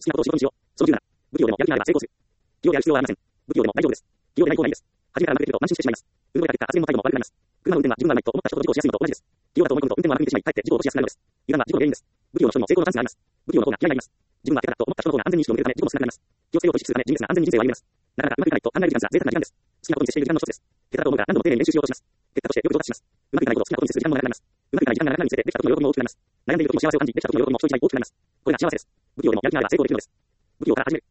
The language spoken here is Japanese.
きなことを仕事にしよう。その理由なら、不器用でもやる気があれば成功する。気をやる必要はありません。不器用でも大丈夫です。気をでない方がいいです。初めからうまくいってると慢心してしまいます。運動や結果、発言も態度も悪くなります。車の運転は自分がうまいと思った人と事故をしやすいのと同じです。気をだと思い込むと運転も悪くなってしまい、かえって事故を起こしやすくなるのです。油断は事故の原因です。不器用の人にも成功のチャンスがあります。不器用の方が気合があります。自分は下手だと思った人の方が安全に意識を向けるため事故も少なくなります。気をつけようと意識するため地味ですが安全に人生を歩みます。なかなかうまくいかないと考える時間が贅沢な時間です。好きなことに接している時間の一つです。下手だと思うから何度も丁寧に練習しようとします。結果としてよく上達します。うまくいかないことを好きなことに接する時間も長くなります。うまくいかない時間が長くなるにつれてできた時の喜びも大きくなります。悩んでいる時も幸せを感じ、できた時の喜びも人一倍大きくなります。これが幸せです。不器用でもやる気があれば成功できるのです。不器用から始める。